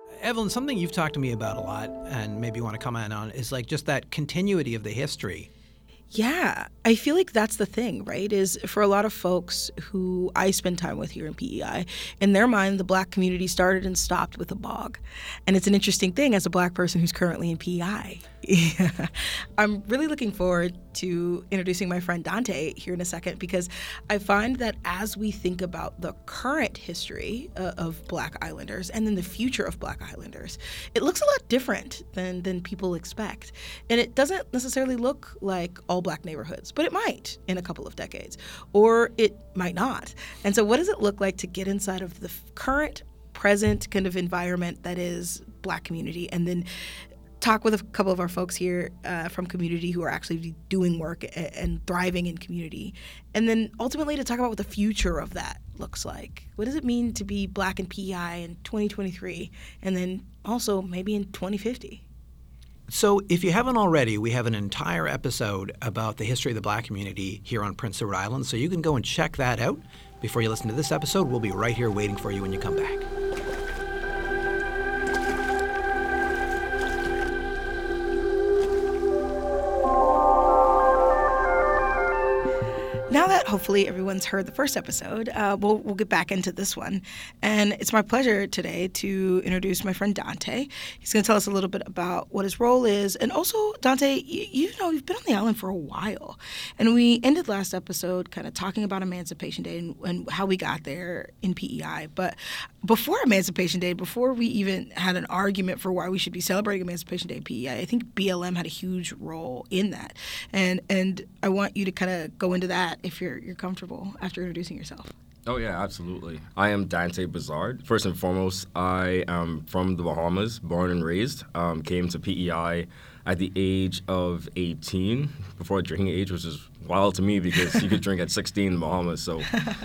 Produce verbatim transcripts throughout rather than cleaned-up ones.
Evelyn, something you've talked to me about a lot and maybe you want to comment on is like just that continuity of the history. Yeah, I feel like that's the thing, right? Is for a lot of folks who I spend time with here in P E I, in their mind, the Black community started and stopped with the bog. And it's an interesting thing as a Black person who's currently in P E I. I'm really looking forward to introducing my friend Dante here in a second, because I find that as we think about the current history uh, of Black Islanders and then the future of Black Islanders, it looks a lot different than, than people expect. And it doesn't necessarily look like all Black neighborhoods, but it might in a couple of decades, or it might not. And so what does it look like to get inside of the current, present kind of environment that is Black community, and then talk with a couple of our folks here uh, from community who are actually doing work and, and thriving in community, and then ultimately to talk about what the future of that looks like. What does it mean to be Black in P E I in twenty twenty-three, and then also maybe in twenty fifty? So if you haven't already, we have an entire episode about the history of the Black community here on Prince Edward Island, so you can go and check that out before you listen to this episode. We'll be right here waiting for you when you come back. Now that hopefully everyone's heard the first episode, uh, we'll, we'll get back into this one. And it's my pleasure today to introduce my friend Dante. He's going to tell us a little bit about what his role is. And also, Dante, you, you know, you've been on the island for a while. And we ended last episode kind of talking about Emancipation Day and, and how we got there in P E I. But before Emancipation Day, before we even had an argument for why we should be celebrating Emancipation Day in P E I, I think B L M had a huge role in that. And, and I want you to kind of go into that if you're you're comfortable after introducing yourself. Oh, yeah, absolutely. I am Dante Bazard. First and foremost, I am from the Bahamas, born and raised. Um, came to P E I at the age of eighteen, before drinking age, which is wild to me because you could drink at sixteen in the Bahamas, so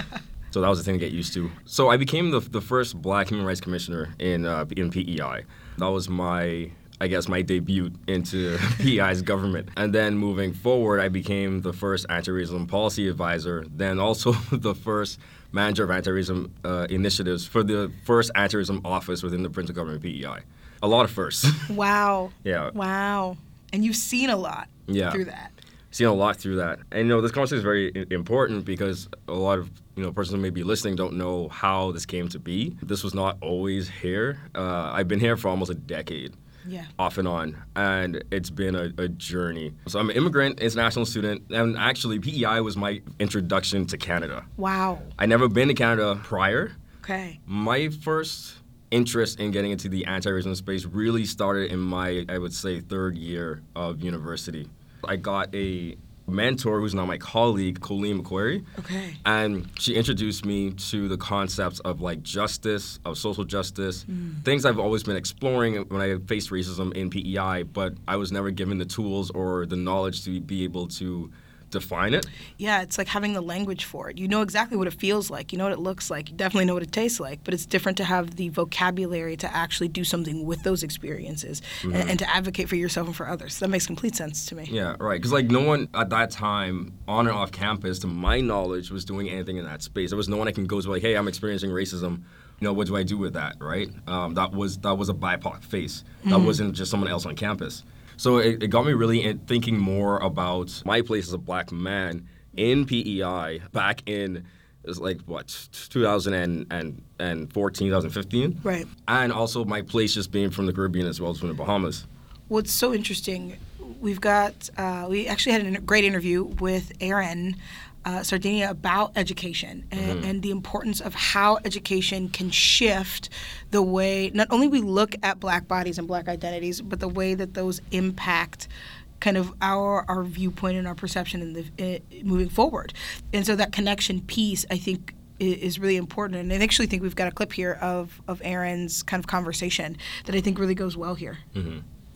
so that was a thing to get used to. So I became the the first Black Human Rights Commissioner in uh, in P E I. That was my I guess, my debut into P E I's government. And then moving forward, I became the first anti-racism policy advisor, then also the first manager of anti-racism uh, initiatives for the first anti-racism office within the Prince of Government P E I. A lot of firsts. Wow. Yeah. Wow. And you've seen a lot yeah. through that. Seen a lot through that. And, you know, this conversation is very I- important because a lot of, you know, persons who may be listening don't know how this came to be. This was not always here. Uh, I've been here for almost a decade. Yeah. Off and on, and it's been a, a journey. So I'm an immigrant, international student, and actually P E I was my introduction to Canada. Wow. I'd never been to Canada prior. Okay. My first interest in getting into the anti-racism space really started in my, I would say, third year of university. I got a mentor who's now my colleague, Colleen McQuarrie. Okay. And she introduced me to the concepts of like justice, of social justice, mm. things I've always been exploring when I faced racism in P E I, but I was never given the tools or the knowledge to be able to define it. Yeah, it's like having the language for it. You know exactly what it feels like. You know what it looks like. You definitely know what it tastes like. But it's different to have the vocabulary to actually do something with those experiences mm-hmm. and, and to advocate for yourself and for others. That makes complete sense to me. Yeah, right. Because like no one at that time on and off campus, to my knowledge, was doing anything in that space. There was no one I can go to like, hey, I'm experiencing racism. You know, what do I do with that, right? Um, that was that was a B I P O C face. That mm-hmm. wasn't just someone else on campus. So it, it got me really in thinking more about my place as a Black man in P E I back in, it was like, what, two thousand fourteen, twenty fifteen? Right. And also my place just being from the Caribbean as well as from the Bahamas. What's so interesting, we've got, uh, we actually had a great interview with Aaron Uh, Sardinia about education and, mm-hmm. and the importance of how education can shift the way not only we look at Black bodies and Black identities, but the way that those impact kind of our our viewpoint and our perception in the uh, moving forward. And so that connection piece, I think, is, is really important. And I actually think we've got a clip here of, of Aaron's kind of conversation that I think really goes well here. Mm-hmm.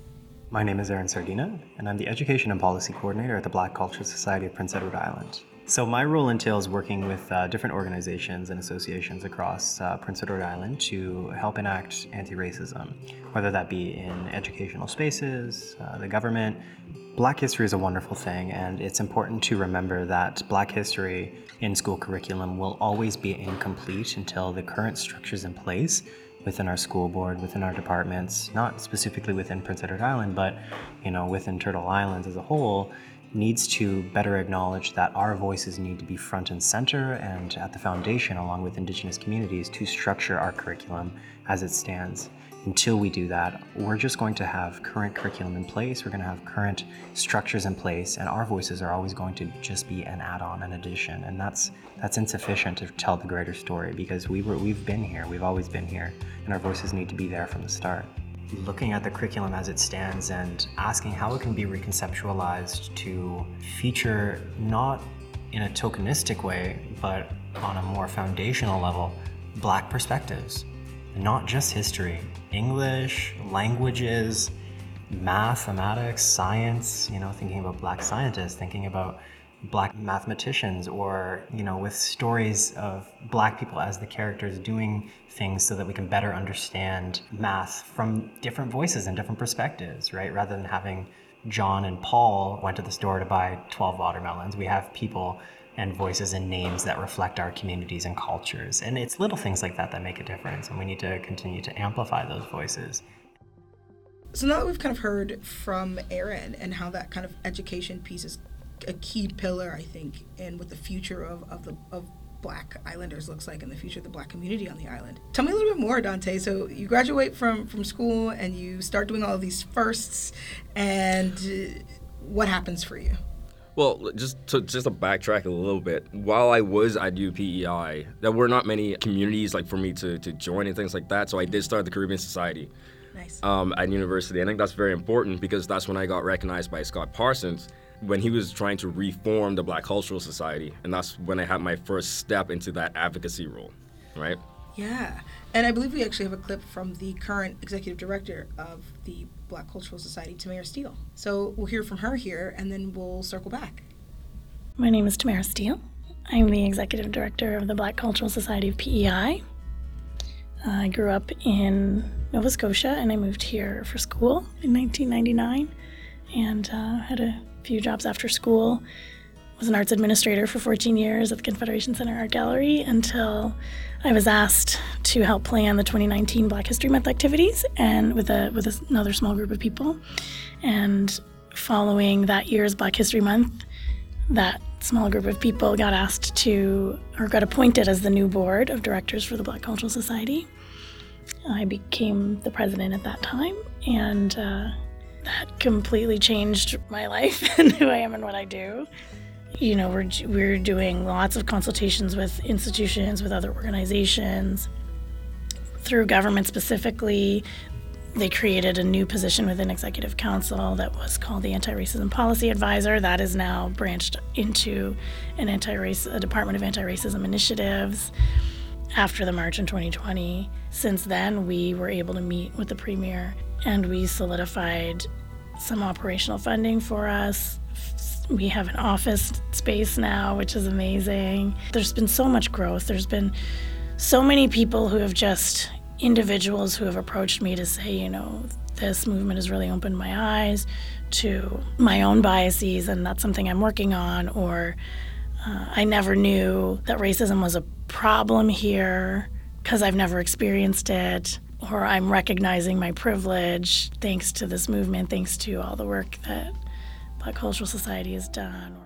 My name is Aaron Sardina, and I'm the Education and Policy Coordinator at the Black Cultural Society of Prince Edward Island. So my role entails working with uh, different organizations and associations across uh, Prince Edward Island to help enact anti-racism, whether that be in educational spaces, uh, the government. Black history is a wonderful thing, and it's important to remember that Black history in school curriculum will always be incomplete until the current structures in place within our school board, within our departments, not specifically within Prince Edward Island, but you know, within Turtle Islands as a whole, needs to better acknowledge that our voices need to be front and center and at the foundation, along with Indigenous communities, to structure our curriculum as it stands. Until we do that, we're just going to have current curriculum in place, we're going to have current structures in place, and our voices are always going to just be an add-on, an addition, and that's that's insufficient to tell the greater story, because we were, we've been here, we've always been here, and our voices need to be there from the start. Looking at the curriculum as it stands and asking how it can be reconceptualized to feature, not in a tokenistic way, but on a more foundational level, Black perspectives. Not just history, English, languages, mathematics, science, you know, thinking about Black scientists, thinking about Black mathematicians, or, you know, with stories of Black people as the characters doing things so that we can better understand math from different voices and different perspectives, right? Rather than having John and Paul went to the store to buy twelve watermelons, we have people and voices and names that reflect our communities and cultures. And it's little things like that that make a difference, and we need to continue to amplify those voices. So now that we've kind of heard from Erin and how that kind of education piece is a key pillar, I think, in what the future of, of the of Black Islanders looks like, and the future of the Black community on the island. Tell me a little bit more, Dante. So you graduate from, from school and you start doing all of these firsts, and uh, what happens for you? Well, just to just to backtrack a little bit, while I was at U P E I, there were not many communities like for me to, to join and things like that, so I did start the Caribbean Society. Nice. Um, at university. I think that's very important, because that's when I got recognized by Scott Parsons when he was trying to reform the Black Cultural Society, and that's when I had my first step into that advocacy role, right? Yeah, and I believe we actually have a clip from the current executive director of the Black Cultural Society, Tamara Steele. So we'll hear from her here, and then we'll circle back. My name is Tamara Steele. I'm the executive director of the Black Cultural Society of P E I. Uh, I grew up in Nova Scotia, and I moved here for school in nineteen ninety-nine, and uh, had a few jobs after school. Was an arts administrator for fourteen years at the Confederation Center Art Gallery until I was asked to help plan the twenty nineteen Black History Month activities, and with a with another small group of people. And following that year's Black History Month, that small group of people got asked to, or got appointed as the new board of directors for the Black Cultural Society. I became the president at that time, and uh, that completely changed my life and who I am and what I do. You know, we're we're doing lots of consultations with institutions, with other organizations. Through government specifically, they created a new position within Executive Council that was called the Anti-Racism Policy Advisor. That is now branched into an anti-race, a Department of Anti-Racism Initiatives after the March in twenty twenty. Since then, we were able to meet with the Premier, and we solidified some operational funding for us. We have an office space now, which is amazing. There's been so much growth. There's been so many people who have just, individuals who have approached me to say, you know, this movement has really opened my eyes to my own biases, and that's something I'm working on. Or uh, I never knew that racism was a problem here because I've never experienced it. Or I'm recognizing my privilege thanks to this movement, thanks to all the work that Black Cultural Society has done.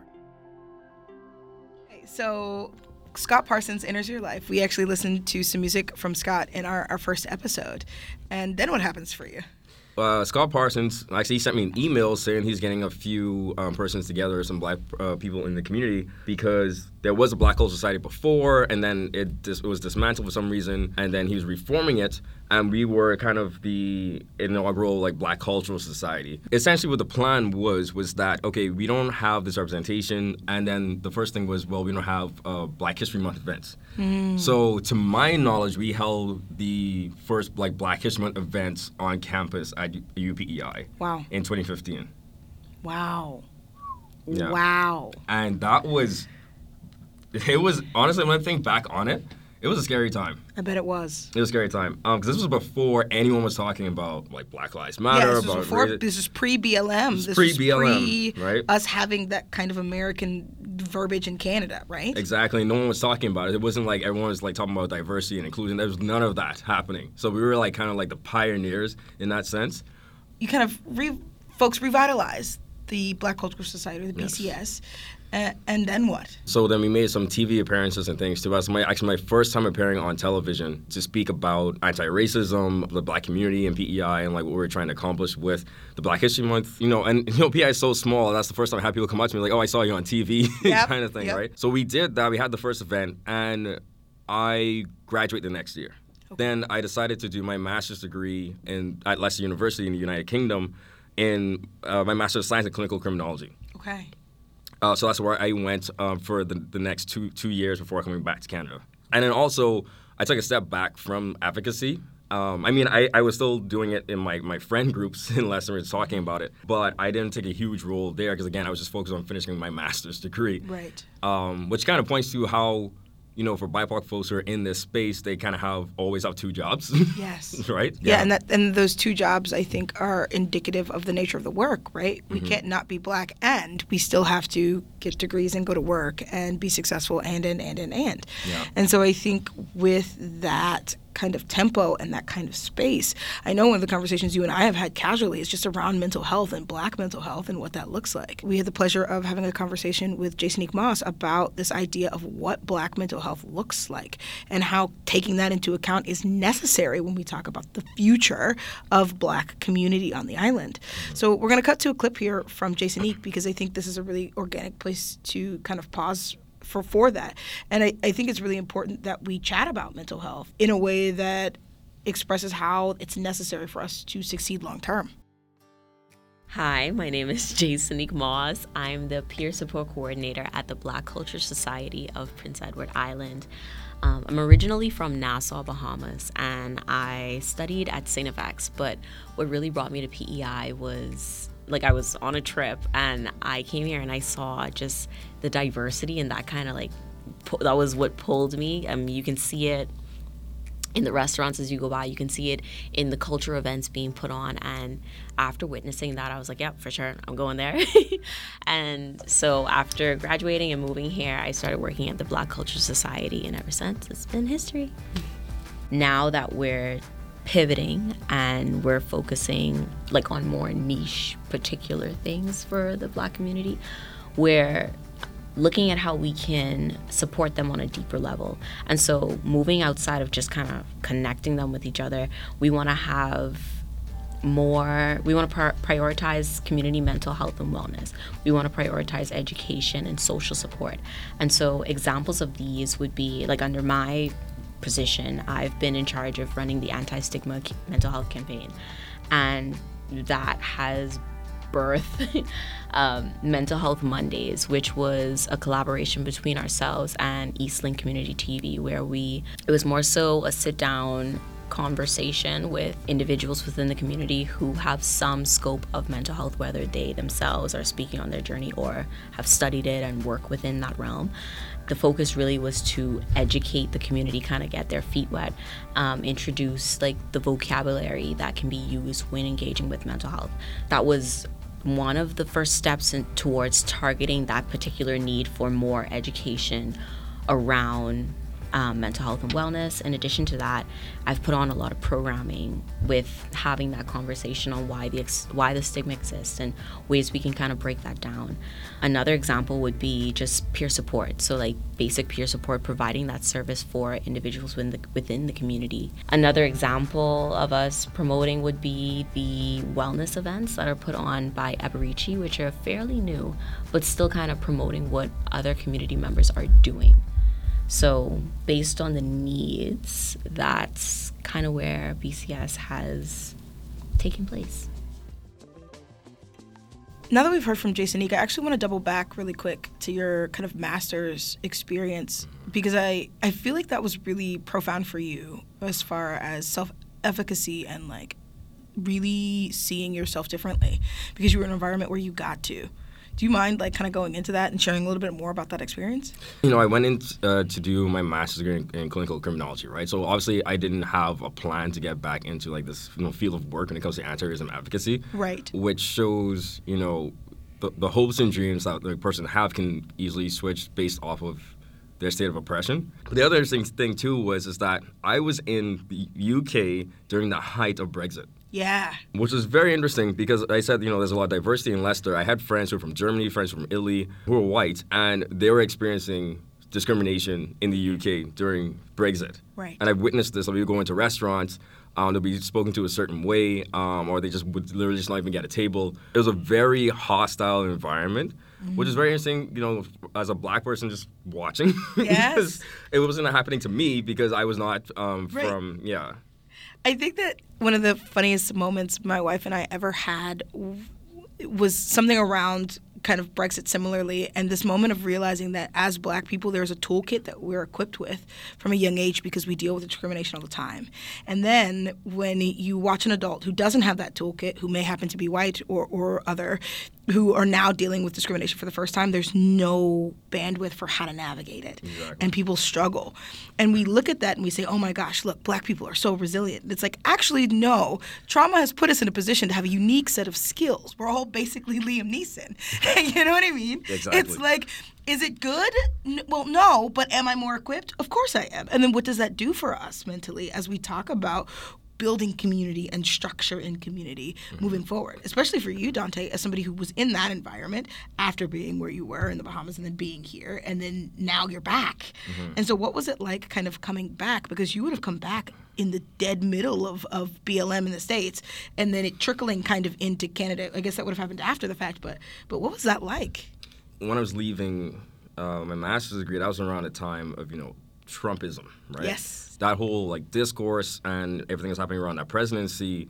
Okay, so Scott Parsons enters your life. We actually listened to some music from Scott in our, our first episode. And then what happens for you? Uh, Scott Parsons, actually, he sent me an email saying he's getting a few um, persons together, some Black uh, people in the community, because there was a Black Cultural Society before, and then it, dis- it was dismantled for some reason, and then he was reforming it, and we were kind of the inaugural like Black Cultural Society. Essentially what the plan was, was that, okay, we don't have this representation, and then the first thing was, well, we don't have uh, Black History Month events. Mm. So to my knowledge, we held the first like Black History Month events on campus at U P E I. Wow. In twenty fifteen. Wow. Yeah. Wow. And that was, it was, honestly, when I think back on it, it was a scary time. I bet it was. It was a scary time. Um, because this was before anyone was talking about, like, Black Lives Matter. Yeah, this was about before, race. this was pre-B L M. This This was pre-B L M, was pre right? us having that kind of American verbiage in Canada, right? Exactly. No one was talking about it. It wasn't like everyone was like talking about diversity and inclusion. There was none of that happening. So we were like kind of like the pioneers in that sense. You kind of re- folks revitalized the Black Cultural Society, or the B C S. Yes. Uh, and then what? So then we made some T V appearances and things too. That's my actually my first time appearing on television to speak about anti-racism, the Black community, and P E I, and like what we were trying to accomplish with the Black History Month. You know, and you know, P E I is so small. That's the first time I had people come up to me like, "Oh, I saw you on T V," Yep, kind of thing, yep. right? So we did that. We had the first event, and I graduated the next year. Okay. Then I decided to do my master's degree in at Leicester University in the United Kingdom in uh, my Master's of Science in Clinical Criminology. Okay. Uh, so that's where I went um, for the, the next two two years before coming back to Canada. And then also, I took a step back from advocacy. Um, I mean, I, I was still doing it in my, my friend groups in Leicester, we were talking about it, but I didn't take a huge role there because, again, I was just focused on finishing my master's degree. Right. Um, which kind of points to how, you know, for B I P O C folks who are in this space, they kind of have always have two jobs. Yes. Right? Yeah, yeah, and that and those two jobs, I think, are indicative of the nature of the work, right? We Mm-hmm. can't not be Black, and we still have to get degrees and go to work and be successful, and, and, and, and, and. Yeah. And so I think with that kind of tempo and that kind of space, I know one of the conversations you and I have had casually is just around mental health and Black mental health and what that looks like. We had the pleasure of having a conversation with Jason Moss about this idea of what Black mental health looks like and how taking that into account is necessary when we talk about the future of Black community on the island. So we're going to cut to a clip here from Jason Eek because I think this is a really organic place to kind of pause for, for that. And I, I think it's really important that we chat about mental health in a way that expresses how it's necessary for us to succeed long term. Hi, my name is Jason Moss. I'm the peer support coordinator at the Black Culture Society of Prince Edward Island. Um, I'm originally from Nassau, Bahamas, and I studied at Saint F X, but what really brought me to P E I was like I was on a trip and I came here and I saw just the diversity and that kind of like, pu- that was what pulled me. Um, you can see it in the restaurants as you go by, you can see it in the culture events being put on. And after witnessing that, I was like, yep, for sure, I'm going there. And so after graduating and moving here, I started working at the Black Culture Society, and ever since, it's been history. Now that we're pivoting and we're focusing like on more niche particular things for the Black community, we're looking at how we can support them on a deeper level. And so moving outside of just kind of connecting them with each other, we want to have more, we want to prioritize community mental health and wellness. We want to prioritize education and social support. And so examples of these would be like under my position, I've been in charge of running the anti-stigma mental health campaign. And that has birthed um, Mental Health Mondays, which was a collaboration between ourselves and Eastlink Community T V, where we, it was more so a sit-down conversation with individuals within the community who have some scope of mental health, whether they themselves are speaking on their journey or have studied it and work within that realm. The focus really was to educate the community, kind of get their feet wet, um, introduce like the vocabulary that can be used when engaging with mental health. That was one of the first steps in, towards targeting that particular need for more education around Um, mental health and wellness. In addition to that, I've put on a lot of programming with having that conversation on why the ex- why the stigma exists and ways we can kind of break that down. Another example would be just peer support. So like basic peer support, providing that service for individuals within the, within the community. Another example of us promoting would be the wellness events that are put on by Eberici, which are fairly new, but still kind of promoting what other community members are doing. So based on the needs, that's kind of where B C S has taken place. Now that we've heard from Jason Eek, I actually want to double back really quick to your kind of master's experience, because I, I feel like that was really profound for you as far as self-efficacy and like really seeing yourself differently, because you were in an environment where you got to. Do you mind like kind of going into that and sharing a little bit more about that experience? You know, I went in uh, to do my master's degree in, in clinical criminology, right? So obviously I didn't have a plan to get back into like this, you know, field of work when it comes to anti-racism advocacy. Right. Which shows, you know, the, the hopes and dreams that the person have can easily switch based off of their state of oppression. The other interesting thing too was is that I was in the U K during the height of Brexit. Yeah. Which was very interesting because I said, you know, there's a lot of diversity in Leicester. I had friends who were from Germany, friends from Italy, who were white, and they were experiencing discrimination in the U K during Brexit. Right. And I've witnessed this. Like, we go into restaurants, um, they'll be spoken to a certain way, um, or they just would literally just not even get a table. It was a very hostile environment, mm-hmm. which is very interesting, you know, as a black person just watching. Yes. Because it wasn't happening to me because I was not um, Right. from, yeah. I think that one of the funniest moments my wife and I ever had w- was something around kind of Brexit similarly, and this moment of realizing that as black people, there's a toolkit that we're equipped with from a young age because we deal with discrimination all the time. And then when you watch an adult who doesn't have that toolkit, who may happen to be white or, or other, who are now dealing with discrimination for the first time, there's no bandwidth for how to navigate it. Exactly. And people struggle. And we look at that and we say, oh my gosh, look, black people are so resilient. And it's like, actually, no. Trauma has put us in a position to have a unique set of skills. We're all basically Liam Neeson. You know what I mean? Exactly. It's like, is it good? N- well, no, but am I more equipped? Of course I am. And then what does that do for us mentally as we talk about building community and structure in community mm-hmm. moving forward, especially for you, Dante, as somebody who was in that environment after being where you were in the Bahamas and then being here, and then now you're back. Mm-hmm. And so what was it like kind of coming back? Because you would have come back in the dead middle of, of B L M in the States, and then it trickling kind of into Canada. I guess that would have happened after the fact, but but what was that like? When I was leaving uh, my master's degree, that was around the time of, you know, Trumpism, right? Yes. That whole like discourse and everything that's happening around that presidency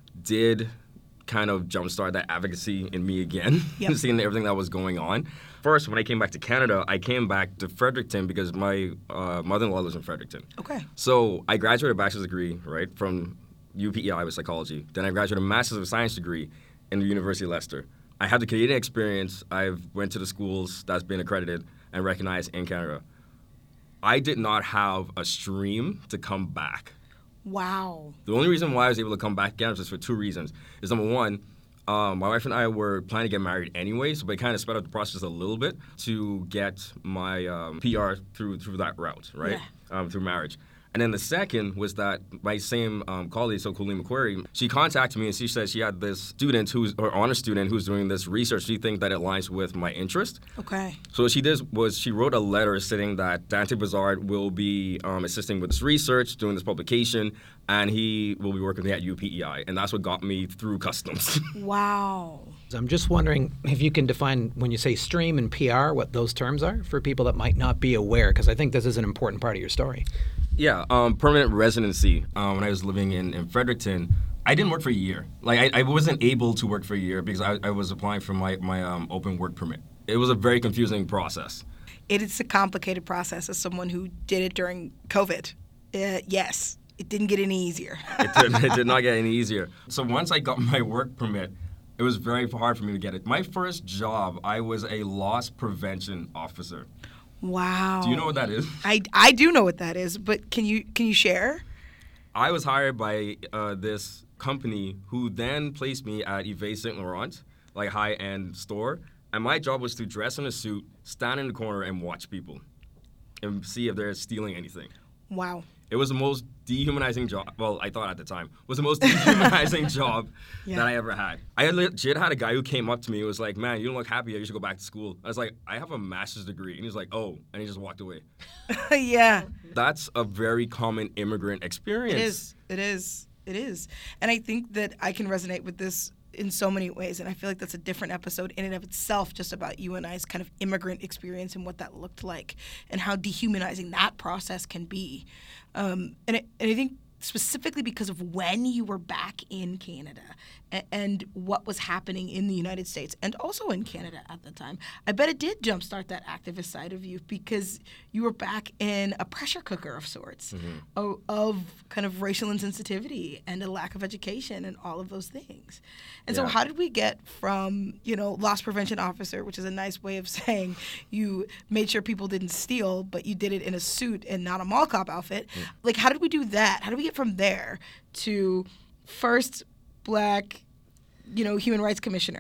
did kind of jumpstart that advocacy in me again, yep. seeing everything that was going on. First, when I came back to Canada, I came back to Fredericton because my uh, mother-in-law lives in Fredericton. Okay. So I graduated a bachelor's degree, right, from U P E I with psychology. Then I graduated a master's of science degree in the University of Leicester. I have the Canadian experience. I've went to the schools that's been accredited and recognized in Canada. I did not have a stream to come back. Wow. The only reason why I was able to come back again was just for two reasons. Is number one, um, my wife and I were planning to get married anyway, so we kind of sped up the process a little bit to get my um, P R through through that route, right? Yeah. Um, through marriage. And then the second was that my same um, colleague, so Colleen McQuarrie, she contacted me and she said she had this student who's, or honor student who's doing this research. She thinks that it aligns with my interest. Okay. So what she did was she wrote a letter stating that Dante Bazard will be um, assisting with this research, doing this publication, and he will be working with me at U P E I. And that's what got me through customs. Wow. I'm just wondering if you can define, when you say stream and P R, what those terms are for people that might not be aware, because I think this is an important part of your story. Yeah, um, permanent residency. Um, when I was living in, in Fredericton, I didn't work for a year. Like, I, I wasn't able to work for a year because I, I was applying for my, my um, open work permit. It was a very confusing process. It is a complicated process as someone who did it during COVID. Uh, yes, it didn't get any easier. it, did, it did not get any easier. So once I got my work permit, it was very hard for me to get it. My first job, I was a loss prevention officer. Wow. Do you know what that is? I, I do know what that is, but can you can you share? I was hired by uh, this company who then placed me at Yves Saint Laurent, like high-end store, and my job was to dress in a suit, stand in the corner, and watch people, and see if they're stealing anything. Wow. It was the most dehumanizing job. Well, I thought at the time was the most dehumanizing job yeah. that I ever had. I had legit had a guy who came up to me and was like, "Man, you don't look happy. You should go back to school." I was like, "I have a master's degree," and he was like, "Oh," and he just walked away. Yeah. That's a very common immigrant experience. It is. It is. It is. And I think that I can resonate with this in so many ways, and I feel like that's a different episode in and of itself, just about you and I's kind of immigrant experience and what that looked like and how dehumanizing that process can be. Um, and, it, and I think specifically because of when you were back in Canada and, and what was happening in the United States and also in Canada at the time, I bet it did jumpstart that activist side of you because you were back in a pressure cooker of sorts mm-hmm. of, of kind of racial insensitivity and a lack of education and all of those things. And yeah. so how did we get from, you know, loss prevention officer, which is a nice way of saying you made sure people didn't steal, but you did it in a suit and not a mall cop outfit. Mm. Like, how did we do that? How did we get from there to first black, you know, human rights commissioner,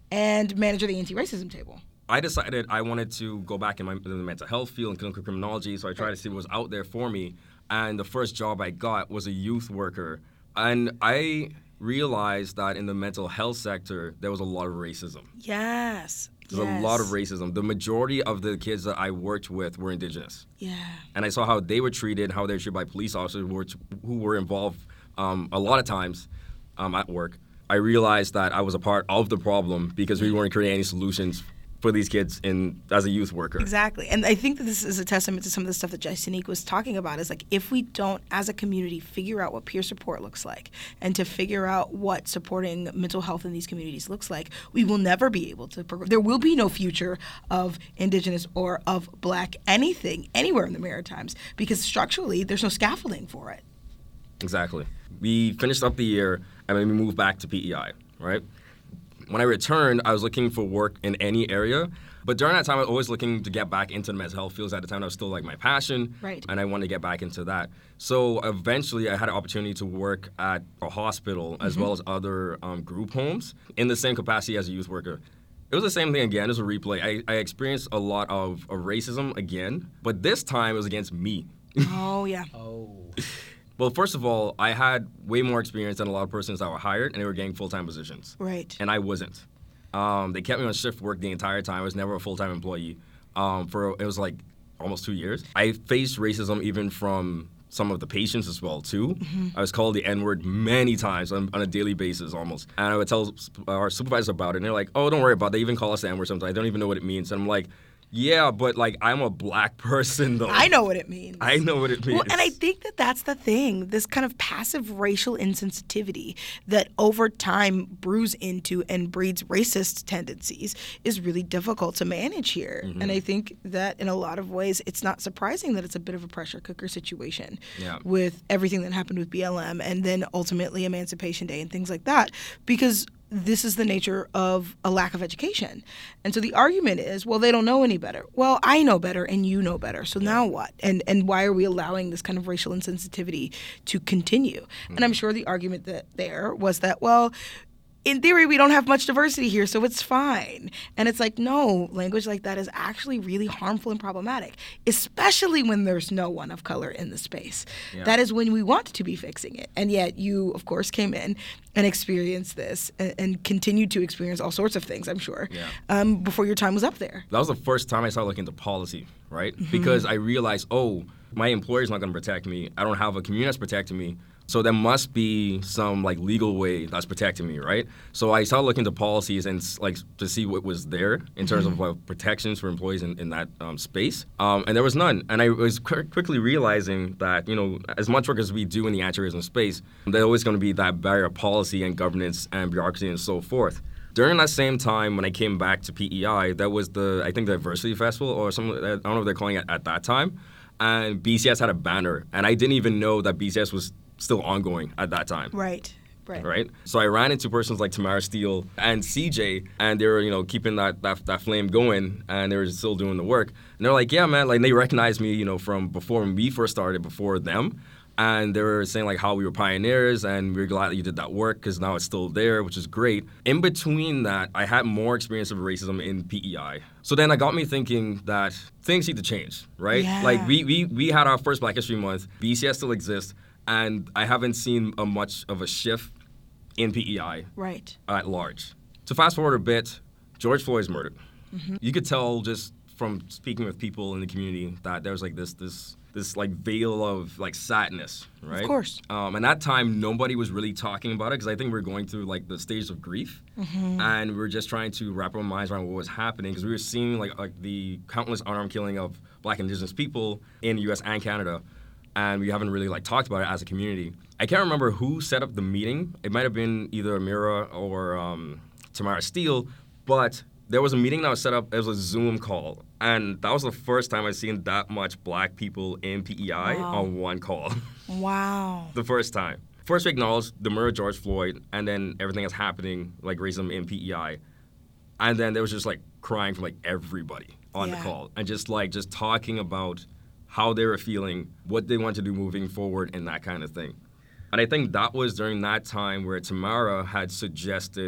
and manager of the anti-racism table. I decided I wanted to go back in, my, in the mental health field and clinical criminology, so I tried to see what was out there for me. And the first job I got was a youth worker. And I realized that in the mental health sector, there was a lot of racism. Yes. There's yes. a lot of racism. The majority of the kids that I worked with were Indigenous. Yeah. And I saw how they were treated, how they were treated by police officers who were, who were involved um, a lot of times um, at work. I realized that I was a part of the problem because we weren't creating any solutions for these kids in as a youth worker. Exactly. And I think that this is a testament to some of the stuff that Jaisonique was talking about, is like, if we don't, as a community, figure out what peer support looks like and to figure out what supporting mental health in these communities looks like, we will never be able to progress. There will be no future of Indigenous or of Black anything anywhere in the Maritimes because structurally there's no scaffolding for it. Exactly. We finished up the year and then we moved back to P E I, right? When I returned, I was looking for work in any area. But during that time, I was always looking to get back into the mental health fields. At the time, that was still like my passion. Right. And I wanted to get back into that. So eventually, I had an opportunity to work at a hospital as Mm-hmm. well as other um, group homes in the same capacity as a youth worker. It was the same thing again. It was a replay. I, I experienced a lot of, of racism again, but this time it was against me. Oh, yeah. Oh. Well, first of all, I had way more experience than a lot of persons that were hired, and they were getting full-time positions. Right. And I wasn't. Um, they kept me on shift work the entire time. I was never a full-time employee. Um, for it was like almost two years. I faced racism even from some of the patients as well too. Mm-hmm. I was called the N-word many times on, on a daily basis almost. And I would tell our supervisors about it, and they're like, "Oh, don't worry about it." They even call us the N-word sometimes. I don't even know what it means. And I'm like, yeah, but like I'm a Black person though. I know what it means. I know what it means. Well, and I think that that's the thing, this kind of passive racial insensitivity that over time brews into and breeds racist tendencies is really difficult to manage here. Mm-hmm. And I think that in a lot of ways, it's not surprising that it's a bit of a pressure cooker situation Yeah. with everything that happened with B L M and then ultimately Emancipation Day and things like that, because this is the nature of a lack of education. And so the argument is, well, they don't know any better. Well, I know better and you know better. So now what? And and why are we allowing this kind of racial insensitivity to continue? Mm-hmm. And I'm sure the argument that there was that, well, in theory, we don't have much diversity here, so it's fine. And it's like, no, language like that is actually really harmful and problematic, especially when there's no one of color in the space. Yeah. That is when we want to be fixing it. And yet you, of course, came in and experienced this and, and continued to experience all sorts of things, I'm sure, Yeah. um, before your time was up there. That was the first time I started looking into policy, right? Mm-hmm. Because I realized, oh, my employer's not going to protect me. I don't have a community that's protecting me. So there must be some like legal way that's protecting me, right? So I started looking into policies and like to see what was there in terms Mm-hmm. of uh, protections for employees in, in that um, space, um, and there was none. And I was qu- quickly realizing that, you know, as much work as we do in the anti-racism space, there's always going to be that barrier of policy and governance and bureaucracy and so forth. During that same time, when I came back to P E I, that was the, I think, the Diversity Festival or something, I don't know what they're calling it at that time, and B C S had a banner, and I didn't even know that B C S was still ongoing at that time. Right. Right. Right. So I ran into persons like Tamara Steele and C J, and they were, you know, keeping that, that that flame going, and they were still doing the work. And they're like, yeah, man, like they recognized me, you know, from before when we first started, before them. And they were saying like how we were pioneers, and we are glad that you did that work because now it's still there, which is great. In between that, I had more experience of racism in P E I. So then it got me thinking that things need to change, right? Yeah. Like we, we we had our first Black History Month. B C S still exists, and I haven't seen a much of a shift in P E I Right. at large. To fast forward a bit, George Floyd's murdered. Mm-hmm. You could tell just from speaking with people in the community that there was like this this this like veil of like sadness, right? Of course. Um, and that time nobody was really talking about it because I think we were going through like the stages of grief, Mm-hmm. and we were just trying to wrap our minds around what was happening because we were seeing like like the countless unarmed killing of Black and Indigenous people in the U S and Canada, and we haven't really like talked about it as a community. I can't remember who set up the meeting. It might have been either Amira or um, Tamara Steele, but there was a meeting that was set up. It was a Zoom call, and that was the first time I've seen that much Black people in P E I Wow. on one call. Wow. The first time. First we acknowledged the murder of George Floyd, and then everything that's happening, like racism in P E I. And then there was just like crying from like everybody on Yeah. the call, and just like just talking about how they were feeling, what they want to do moving forward, and that kind of thing. And I think that was during that time where Tamara had suggested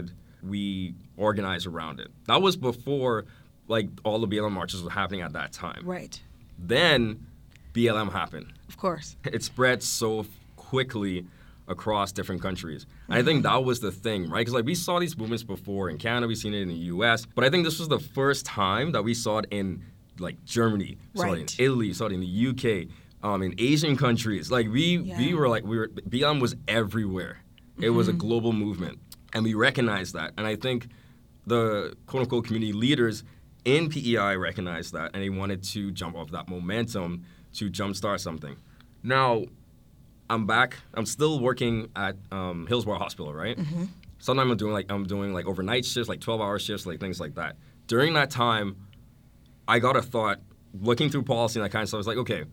we organize around it. That was before like all the B L M marches were happening at that time. Right. Then B L M happened. Of course. It spread so quickly across different countries. And I think that was the thing, right? Because like we saw these movements before in Canada, we've seen it in the U S, but I think this was the first time that we saw it in like Germany, saw Right. it in Italy, saw it in the U K, um, in Asian countries. Like we Yeah. we were like we were B L M was everywhere. It was Mm-hmm. a global movement, and we recognized that. And I think the quote unquote community leaders in P E I recognized that, and they wanted to jump off that momentum to jumpstart something. Now, I'm back. I'm still working at um, Hillsborough Hospital, right? Mm-hmm. Sometimes I'm doing like I'm doing like overnight shifts, like twelve-hour shifts, like things like that. During that time, I got a thought, looking through policy and that kind of stuff. I was like, okay,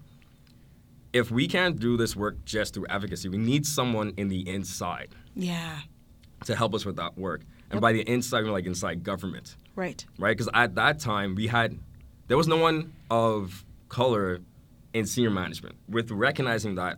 if we can't do this work just through advocacy, we need someone in the inside Yeah. to help us with that work. And by the inside, I mean like inside government, Right. right? Because at that time, we had there was no one of color in senior management. With recognizing that,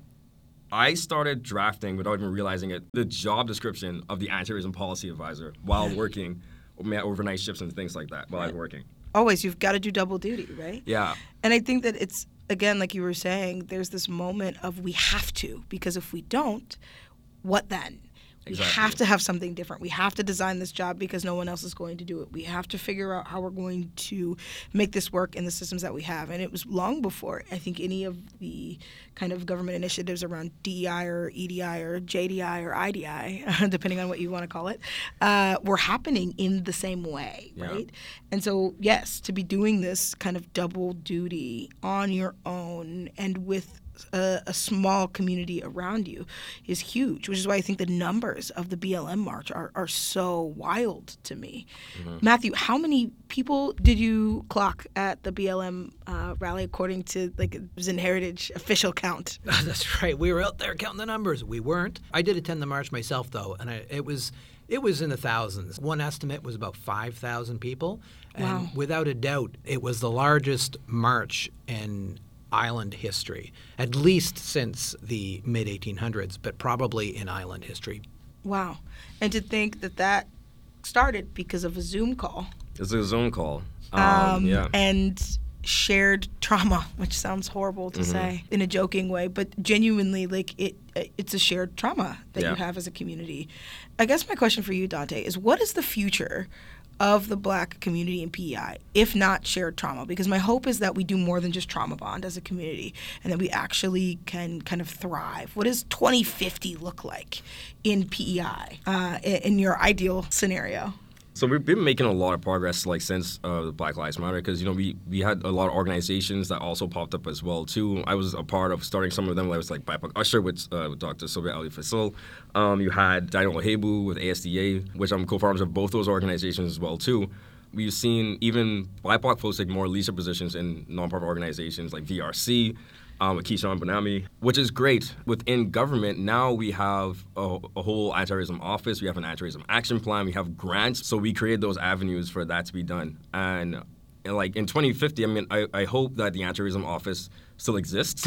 I started drafting, without even realizing it, the job description of the anti-racism policy advisor while working overnight shifts and things like that while I was working. Always, you've got to do double duty, right? Yeah. And I think that it's, again, like you were saying, there's this moment of we have to, because if we don't, what then? We Exactly. have to have something different. We have to design this job because no one else is going to do it. We have to figure out how we're going to make this work in the systems that we have. And it was long before, I think, any of the kind of government initiatives around D E I or E D I or J D I or I D I, depending on what you want to call it, uh, were happening in the same way, Yeah. right? And so, yes, to be doing this kind of double duty on your own and with a, a small community around you is huge, which is why I think the numbers of the B L M March are, are so wild to me. Mm-hmm. Matthew, how many people did you clock at the B L M uh, rally according to like Zin Heritage official count? That's right. We were out there counting the numbers. We weren't. I did attend the march myself, though, and I, it was it was in the thousands. One estimate was about five thousand people, and Wow. without a doubt, it was the largest march in island history, at least since the mid eighteen hundreds, but probably in island history. Wow. And to think that that started because of a Zoom call. It's a Zoom call. Um, Um, yeah. And shared trauma, which sounds horrible to Mm-hmm. say in a joking way, but genuinely, like it, it's a shared trauma that Yeah. you have as a community. I guess my question for you, Dante, is what is the future of the Black community in P E I, if not shared trauma? Because my hope is that we do more than just trauma bond as a community, and that we actually can kind of thrive. What does twenty fifty look like in P E I, uh, in, in your ideal scenario? So we've been making a lot of progress like since uh, the Black Lives Matter, because you know we, we had a lot of organizations that also popped up as well too. I was a part of starting some of them. I was like B I P O C Usher with, uh, with Doctor Sylvia Ali Fasil. Um, you had Daniel Ohebu with A S D A, which I'm co-founders of both those organizations as well too. We've seen even B I P O C folks take more leadership positions in nonprofit organizations like V R C. Um, with Keisha Bonami, which is great. Within government, now we have a, a whole anti-racism office. We have an anti-racism action plan. We have grants. So we created those avenues for that to be done. And, and like in twenty fifty, I mean, I, I hope that the anti-racism office still exists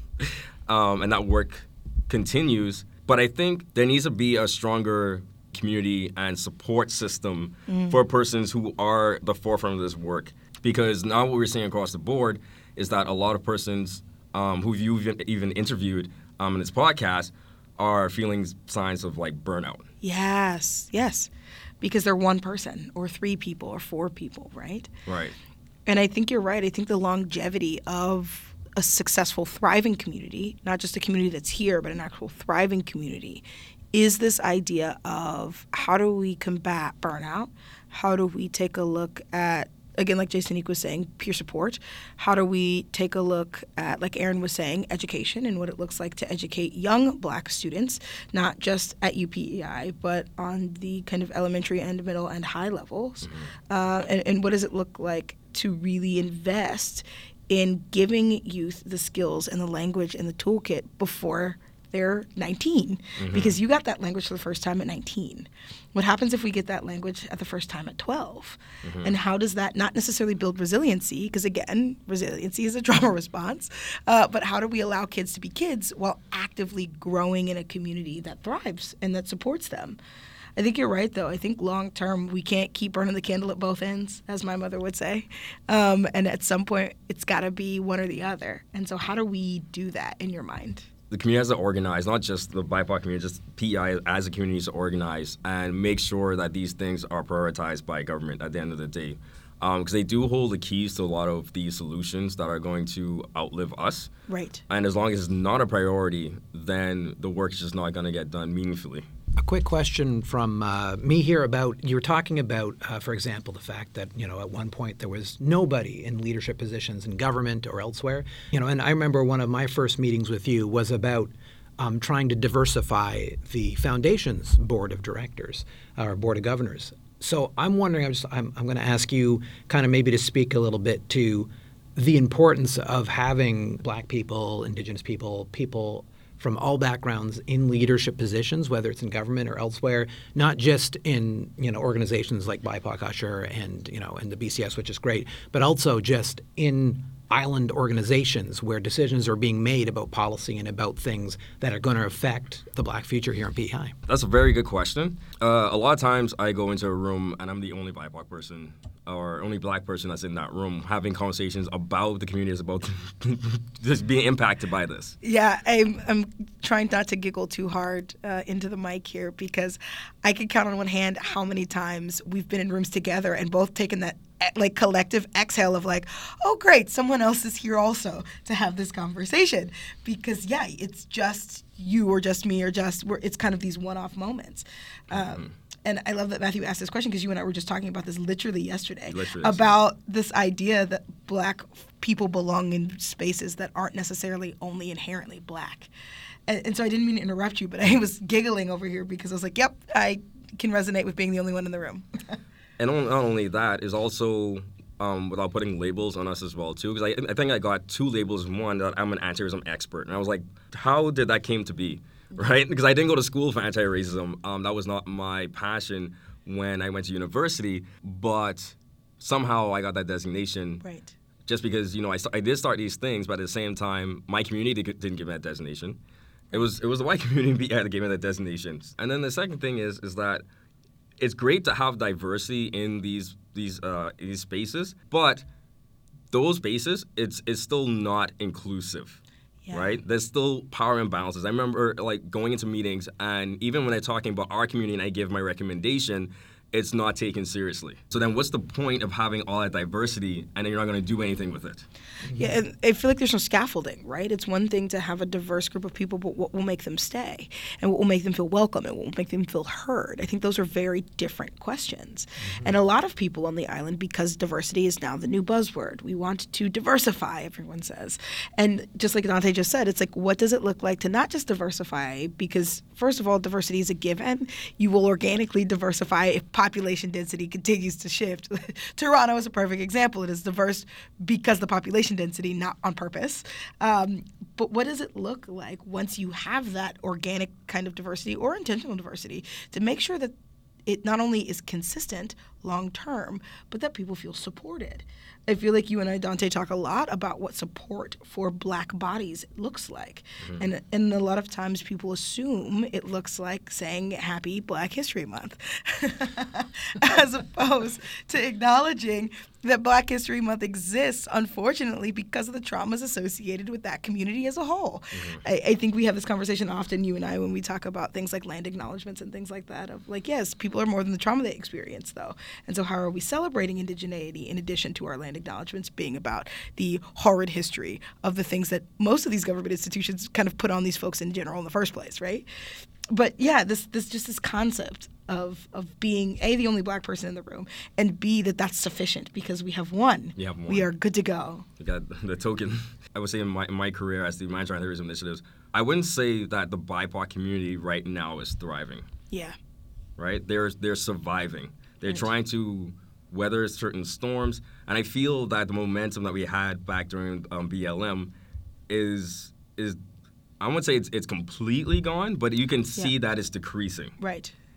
um, and that work continues. But I think there needs to be a stronger community and support system mm. for persons who are the forefront of this work. Because now what we're seeing across the board is that a lot of persons Um, who you've even interviewed um, in this podcast are feeling signs of like burnout. Yes, yes, because they're one person or three people or four people, right? Right. And I think you're right. I think the longevity of a successful, thriving community, not just a community that's here, but an actual thriving community, is this idea of how do we combat burnout? How do we take a look at, again, like Jason was saying, peer support? How do we take a look at, like Aaron was saying, education and what it looks like to educate young Black students, not just at U P E I, but on the kind of elementary and middle and high levels? Mm-hmm. Uh, and, and what does it look like to really invest in giving youth the skills and the language and the toolkit before they're nineteen? Mm-hmm. Because you got that language for the first time at nineteen. What happens if we get that language at the first time at twelve? Mm-hmm. And how does that not necessarily build resiliency? Because again, resiliency is a trauma response. Uh, but how do we allow kids to be kids while actively growing in a community that thrives and that supports them? I think you're right, though. I think long term, we can't keep burning the candle at both ends, as my mother would say. Um, and at some point, it's got to be one or the other. And so, how do we do that in your mind? The community has to organize, not just the B I P O C community, just P E I as a community needs to organize and make sure that these things are prioritized by government at the end of the day. Because um, they do hold the keys to a lot of these solutions that are going to outlive us. Right. And as long as it's not a priority, then the work is just not going to get done meaningfully. A quick question from uh, me here about, you were talking about, uh, for example, the fact that, you know, at one point there was nobody in leadership positions in government or elsewhere. You know, and I remember one of my first meetings with you was about um, trying to diversify the foundation's board of directors or board of governors. So I'm wondering, I'm, just, I'm, I'm going to ask you kind of maybe to speak a little bit to the importance of having Black people, Indigenous people, people from all backgrounds in leadership positions, whether it's in government or elsewhere, not just in, you know, organizations like B I P O C Usher and, you know, and the B C S, which is great, but also just in island organizations where decisions are being made about policy and about things that are going to affect the Black future here in P E I? That's a very good question. Uh, a lot of times I go into a room and I'm the only B I P O C person or only Black person that's in that room having conversations about the community, about just being impacted by this. Yeah, I'm, I'm trying not to giggle too hard uh, into the mic here because I can count on one hand how many times we've been in rooms together and both taken that like collective exhale of like, oh great, someone else is here also to have this conversation. Because yeah, it's just you or just me or just, we're, it's kind of these one-off moments. Um, mm-hmm. And I love that Matthew asked this question because you and I were just talking about this literally yesterday, literally about this idea that Black people belong in spaces that aren't necessarily only inherently Black. And, and so I didn't mean to interrupt you, but I was giggling over here because I was like, yep, I can resonate with being the only one in the room. And not only that, is also um, without putting labels on us as well, too. Because I, I think I got two labels. One, that I'm an anti-racism expert. And I was like, how did that came to be, right? Because I didn't go to school for anti-racism. Um, that was not my passion when I went to university. But somehow I got that designation. Right. Just because, you know, I, I did start these things, but at the same time, my community didn't give me that designation. It was it was the white community that gave me that designation. And then the second thing is is that it's great to have diversity in these these uh, these spaces, but those spaces, it's it's still not inclusive, yeah. Right? There's still power imbalances. I remember like going into meetings, and even when I'm talking about our community and I give my recommendation, it's not taken seriously. So then what's the point of having all that diversity and then you're not going to do anything with it? Yeah, and I feel like there's no scaffolding, right? It's one thing to have a diverse group of people, but what will make them stay and what will make them feel welcome and what will make them feel heard? I think those are very different questions. Mm-hmm. And a lot of people on the island, because diversity is now the new buzzword, we want to diversify, everyone says. And just like Dante just said, it's like, what does it look like to not just diversify? Because first of all, diversity is a given. You will organically diversify if population density continues to shift. Toronto is a perfect example. It is diverse because the population density, not on purpose. Um, but what does it look like once you have that organic kind of diversity or intentional diversity to make sure that it not only is consistent long term, but that people feel supported? I feel like you and I, Dante, talk a lot about what support for Black bodies looks like. Mm-hmm. And and a lot of times people assume it looks like saying Happy Black History Month as opposed to acknowledging that Black History Month exists, unfortunately, because of the traumas associated with that community as a whole. Mm-hmm. I, I think we have this conversation often, you and I, when we talk about things like land acknowledgements and things like that, of like, yes, people are more than the trauma they experience, though. And so how are we celebrating indigeneity in addition to our land acknowledgements being about the horrid history of the things that most of these government institutions kind of put on these folks in general in the first place, right? But yeah, this this just this concept of of being A, the only Black person in the room, and B, that that's sufficient because we have one. You have one. We are good to go. You got the token. I would say in my, in my career as the Manager of Terrorism Initiatives, I wouldn't say that the B I P O C community right now is thriving. Yeah. Right? They're they're surviving. They're right. trying to weather certain storms, and I feel that the momentum that we had back during um, B L M is is I wouldn't say it's it's completely gone, but you can see yeah. that it's decreasing. Right.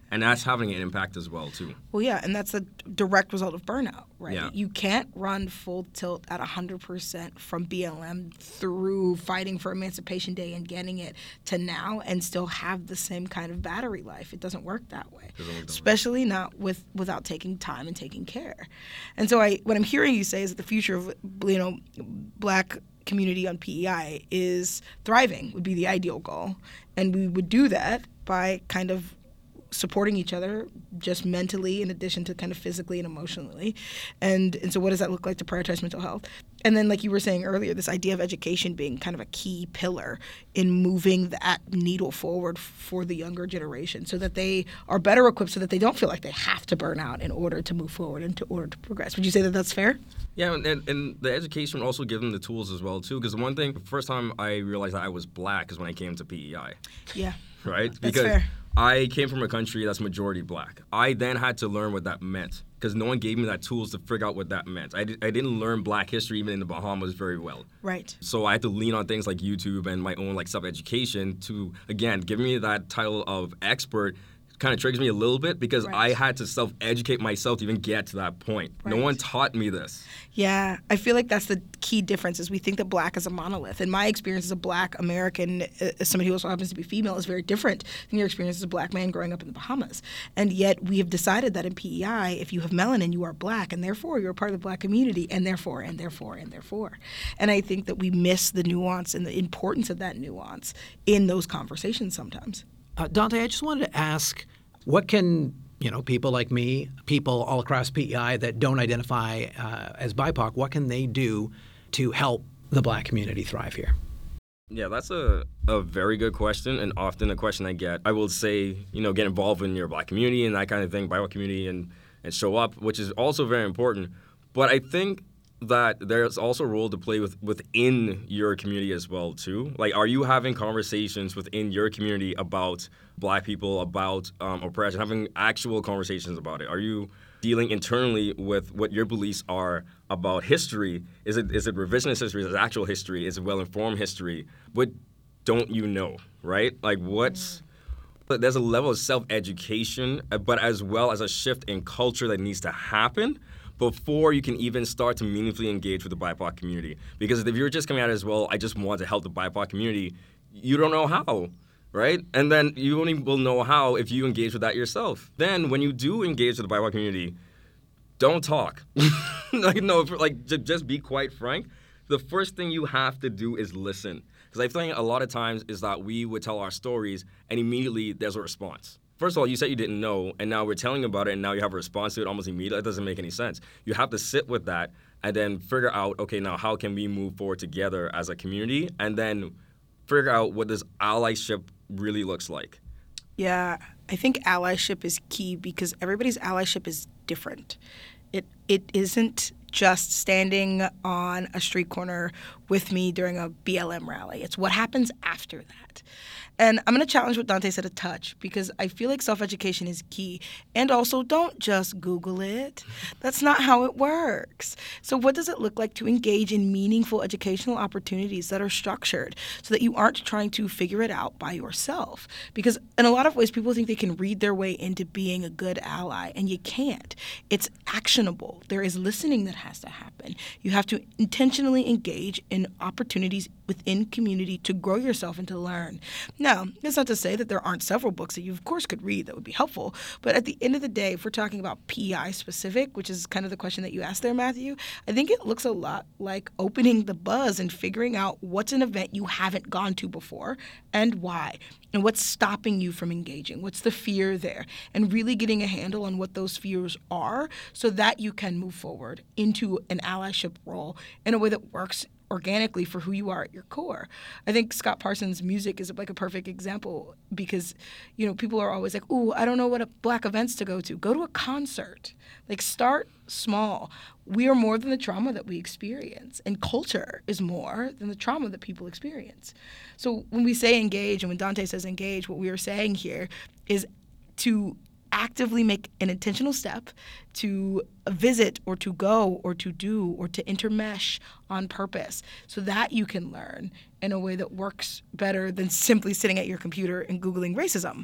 And that's having an impact as well, too. Well, yeah, and that's a direct result of burnout, right? Yeah. You can't run full tilt at one hundred percent from B L M through fighting for Emancipation Day and getting it to now and still have the same kind of battery life. It doesn't work that way, especially not with without taking time and taking care. And so I, what I'm hearing you say is that the future of, you know, Black community on P E I is thriving would be the ideal goal. And we would do that by kind of supporting each other just mentally in addition to kind of physically and emotionally. And and so what does that look like to prioritize mental health? And then like you were saying earlier, this idea of education being kind of a key pillar in moving that needle forward for the younger generation so that they are better equipped so that they don't feel like they have to burn out in order to move forward and in order to progress. Would you say that that's fair? Yeah, and, and the education also gives them the tools as well, too. Because one thing, the first time I realized that I was Black is when I came to P E I. Yeah. Right? That's because fair. I came from a country that's majority Black. I then had to learn what that meant because no one gave me that tools to figure out what that meant. I, di- I didn't learn Black history even in the Bahamas very well. Right. So I had to lean on things like YouTube and my own like self-education to, again, give me that title of expert kind of triggers me a little bit because Right. I had to self-educate myself to even get to that point. No Right. one taught me this. Yeah, I feel like that's the key difference is we think that Black is a monolith. And my experience as a Black American, uh, as somebody who also happens to be female, is very different than your experience as a Black man growing up in the Bahamas. And yet we have decided that in P E I, if you have melanin, you are Black, and therefore you're a part of the Black community, and therefore, and therefore, and therefore. And I think that we miss the nuance and the importance of that nuance in those conversations sometimes. Uh, Dante, I just wanted to ask, what can, you know, people like me, people all across P E I that don't identify uh, as B I P O C, what can they do to help the Black community thrive here? Yeah, that's a, a very good question and often a question I get. I will say, you know, get involved in your Black community and that kind of thing, B I P O C community, and, and show up, which is also very important. But I think that there's also a role to play with within your community as well, too. Like, are you having conversations within your community about Black people, about um, oppression, having actual conversations about it? Are you dealing internally with what your beliefs are about history? Is it is it revisionist history? Is it actual history? Is it well-informed history? What don't you know, right? Like, what's... But there's a level of self-education, but as well as a shift in culture that needs to happen before you can even start to meaningfully engage with the B I P O C community. Because if you're just coming at it as, well, I just want to help the B I P O C community, you don't know how, right? And then you only will know how if you engage with that yourself. Then when you do engage with the B I P O C community, don't talk. like, no, like, j- just be quite frank. The first thing you have to do is listen. Because I think a lot of times is that we would tell our stories and immediately there's a response. First of all, you said you didn't know, and now we're telling you about it, and now you have a response to it almost immediately. That doesn't make any sense. You have to sit with that and then figure out, okay, now how can we move forward together as a community, and then figure out what this allyship really looks like. Yeah, I think allyship is key because everybody's allyship is different. It it isn't just standing on a street corner with me during a B L M rally. It's what happens after that. And I'm going to challenge what Dante said a touch because I feel like self-education is key. And also, don't just Google it. That's not how it works. So what does it look like to engage in meaningful educational opportunities that are structured so that you aren't trying to figure it out by yourself? Because in a lot of ways, people think they can read their way into being a good ally, and you can't. It's actionable. There is listening that has to happen. You have to intentionally engage in opportunities within community to grow yourself and to learn. Now, that's not to say that there aren't several books that you, of course, could read that would be helpful. But at the end of the day, if we're talking about P E I specific, which is kind of the question that you asked there, Matthew, I think it looks a lot like opening the buzz and figuring out what's an event you haven't gone to before and why. And what's stopping you from engaging? What's the fear there? And really getting a handle on what those fears are so that you can move forward into an allyship role in a way that works organically for who you are at your core. I think Scott Parsons' music is like a perfect example because, you know, people are always like, ooh, I don't know what a Black events to go to. Go to a concert. Like, start small. We are more than the trauma that we experience, and culture is more than the trauma that people experience. So when we say engage, and when Dante says engage, what we are saying here is to actively make an intentional step to visit or to go or to do or to intermesh on purpose so that you can learn in a way that works better than simply sitting at your computer and Googling racism.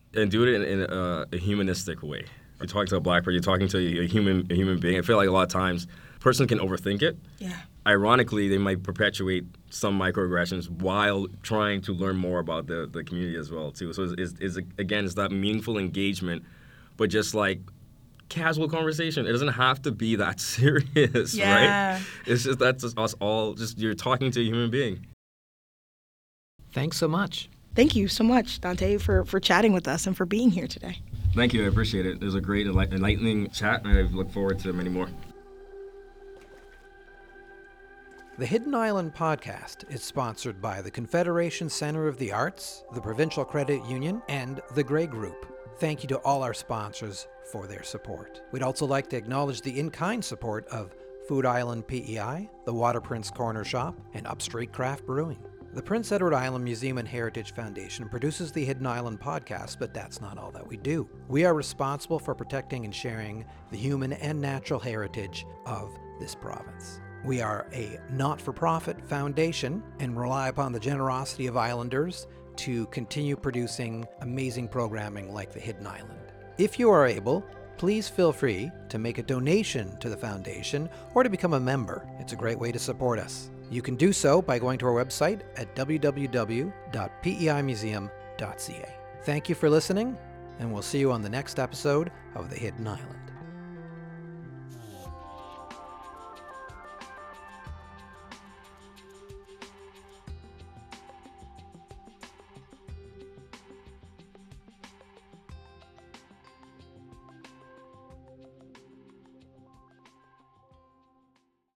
and do it in, in a, a humanistic way. You're talking to a black person, you're talking to a human, a human being. I feel like a lot of times, a person can overthink it. Yeah. Ironically, they might perpetuate some microaggressions while trying to learn more about the, the community as well, too. So, it's, it's, it's, again, it's that meaningful engagement, but just like casual conversation. It doesn't have to be that serious, Yeah. right? It's just that's just us all, just you're talking to a human being. Thanks so much. Thank you so much, Dante, for, for chatting with us and for being here today. Thank you. I appreciate it. It was a great, enlightening chat, and I look forward to many more. The Hidden Island podcast is sponsored by the Confederation Center of the Arts, the Provincial Credit Union, and the Grey Group. Thank you to all our sponsors for their support. We'd also like to acknowledge the in-kind support of Food Island P E I, the Water Prince Corner Shop, and Upstreet Craft Brewing. The Prince Edward Island Museum and Heritage Foundation produces the Hidden Island podcast, but that's not all that we do. We are responsible for protecting and sharing the human and natural heritage of this province. We are a not-for-profit foundation and rely upon the generosity of islanders to continue producing amazing programming like the Hidden Island. If you are able, please feel free to make a donation to the foundation or to become a member. It's a great way to support us. You can do so by going to our website at w w w dot p e i museum dot c a. Thank you for listening, and we'll see you on the next episode of The Hidden Island.